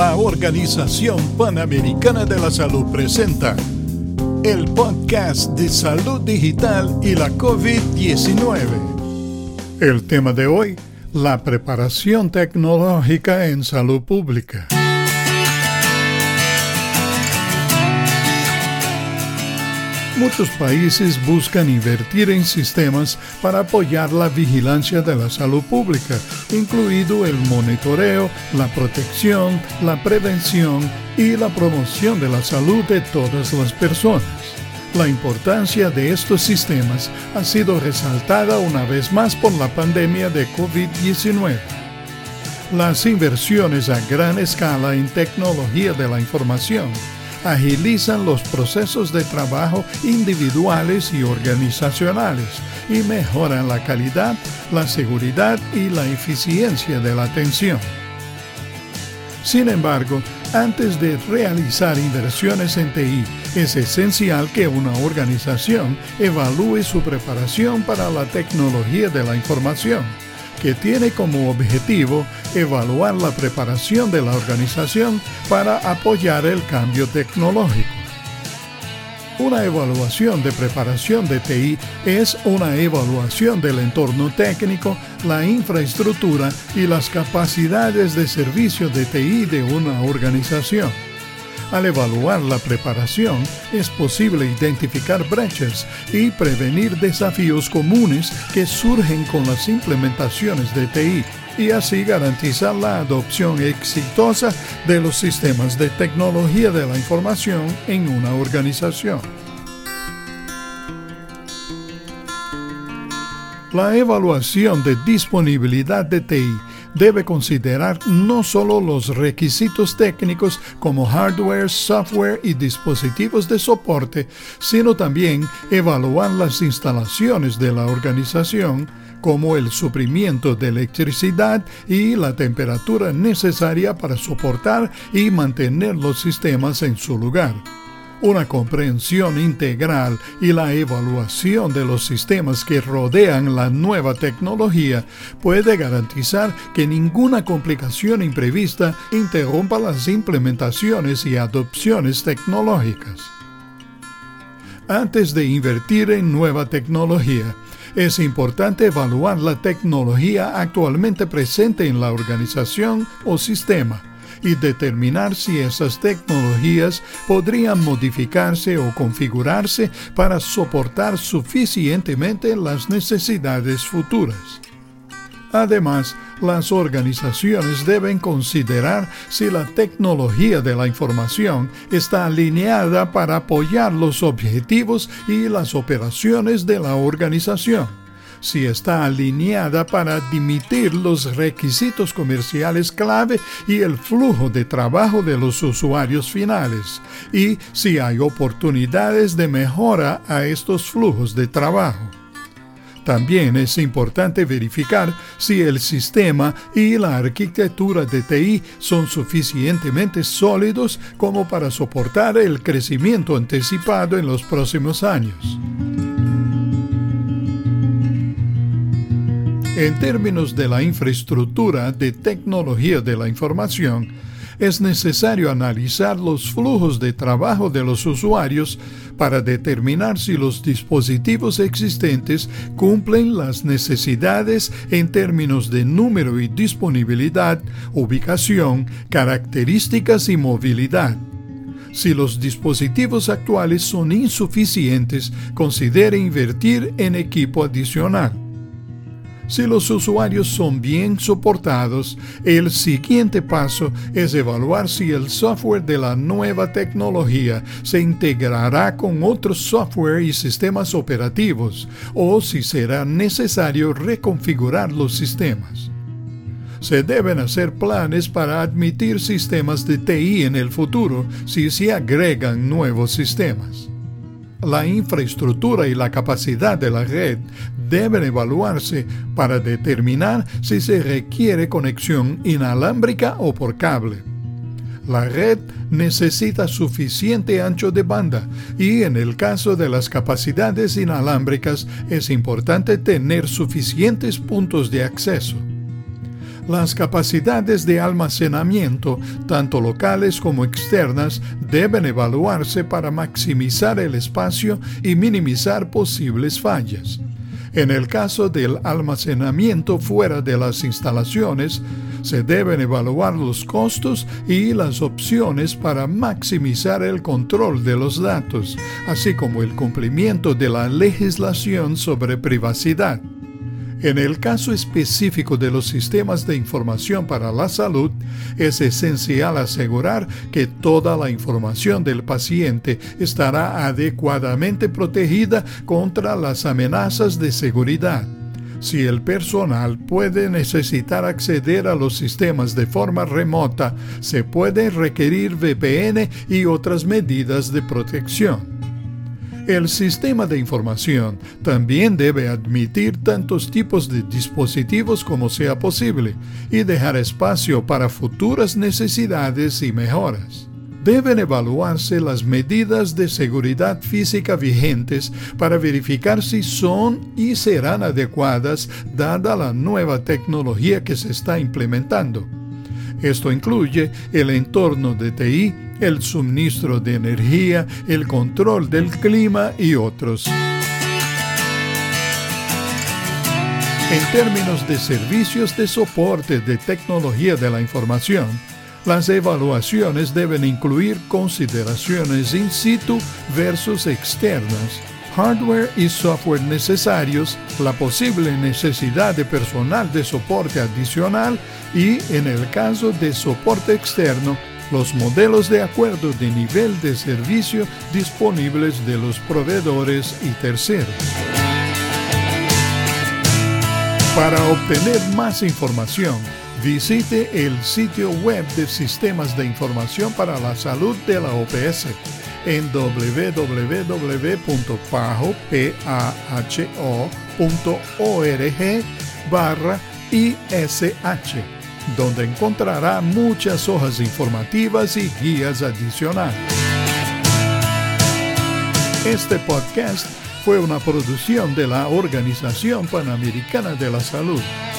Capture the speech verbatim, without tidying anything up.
La Organización Panamericana de la Salud presenta el podcast de salud digital y la COVID diecinueve. El tema de hoy, la preparación tecnológica en salud pública. Muchos países buscan invertir en sistemas para apoyar la vigilancia de la salud pública, incluido el monitoreo, la protección, la prevención y la promoción de la salud de todas las personas. La importancia de estos sistemas ha sido resaltada una vez más por la pandemia de COVID diecinueve. Las inversiones a gran escala en tecnología de la información agilizan los procesos de trabajo individuales y organizacionales y mejoran la calidad, la seguridad y la eficiencia de la atención. Sin embargo, antes de realizar inversiones en T I, es esencial que una organización evalúe su preparación para la tecnología de la información, que tiene como objetivo evaluar la preparación de la organización para apoyar el cambio tecnológico. Una evaluación de preparación de T I es una evaluación del entorno técnico, la infraestructura y las capacidades de servicio de T I de una organización. Al evaluar la preparación, es posible identificar brechas y prevenir desafíos comunes que surgen con las implementaciones de T I y así garantizar la adopción exitosa de los sistemas de tecnología de la información en una organización. La evaluación de disponibilidad de T I debe considerar no solo los requisitos técnicos como hardware, software y dispositivos de soporte, sino también evaluar las instalaciones de la organización, como el suplimiento de electricidad y la temperatura necesaria para soportar y mantener los sistemas en su lugar. Una comprensión integral y la evaluación de los sistemas que rodean la nueva tecnología puede garantizar que ninguna complicación imprevista interrumpa las implementaciones y adopciones tecnológicas. Antes de invertir en nueva tecnología, es importante evaluar la tecnología actualmente presente en la organización o sistema y determinar si esas tecnologías podrían modificarse o configurarse para soportar suficientemente las necesidades futuras. Además, las organizaciones deben considerar si la tecnología de la información está alineada para apoyar los objetivos y las operaciones de la organización, si está alineada para admitir los requisitos comerciales clave y el flujo de trabajo de los usuarios finales, y si hay oportunidades de mejora a estos flujos de trabajo. También es importante verificar si el sistema y la arquitectura de T I son suficientemente sólidos como para soportar el crecimiento anticipado en los próximos años. En términos de la infraestructura de tecnología de la información, es necesario analizar los flujos de trabajo de los usuarios para determinar si los dispositivos existentes cumplen las necesidades en términos de número y disponibilidad, ubicación, características y movilidad. Si los dispositivos actuales son insuficientes, considere invertir en equipo adicional. Si los usuarios son bien soportados, el siguiente paso es evaluar si el software de la nueva tecnología se integrará con otros software y sistemas operativos, o si será necesario reconfigurar los sistemas. Se deben hacer planes para admitir sistemas de T I en el futuro si se agregan nuevos sistemas. La infraestructura y la capacidad de la red deben evaluarse para determinar si se requiere conexión inalámbrica o por cable. La red necesita suficiente ancho de banda y en el caso de las capacidades inalámbricas es importante tener suficientes puntos de acceso. Las capacidades de almacenamiento, tanto locales como externas, deben evaluarse para maximizar el espacio y minimizar posibles fallas. En el caso del almacenamiento fuera de las instalaciones, se deben evaluar los costos y las opciones para maximizar el control de los datos, así como el cumplimiento de la legislación sobre privacidad. En el caso específico de los sistemas de información para la salud, es esencial asegurar que toda la información del paciente estará adecuadamente protegida contra las amenazas de seguridad. Si el personal puede necesitar acceder a los sistemas de forma remota, se puede requerir V P N y otras medidas de protección. El sistema de información también debe admitir tantos tipos de dispositivos como sea posible y dejar espacio para futuras necesidades y mejoras. Deben evaluarse las medidas de seguridad física vigentes para verificar si son y serán adecuadas dada la nueva tecnología que se está implementando. Esto incluye el entorno de T I, el suministro de energía, el control del clima y otros. En términos de servicios de soporte de tecnología de la información, las evaluaciones deben incluir consideraciones in situ versus externas, hardware y software necesarios, la posible necesidad de personal de soporte adicional y, en el caso de soporte externo, los modelos de acuerdo de nivel de servicio disponibles de los proveedores y terceros. Para obtener más información, visite el sitio web de Sistemas de Información para la Salud de la O P S en w w w punto paho punto org barra I S H, donde encontrará muchas hojas informativas y guías adicionales. Este podcast fue una producción de la Organización Panamericana de la Salud.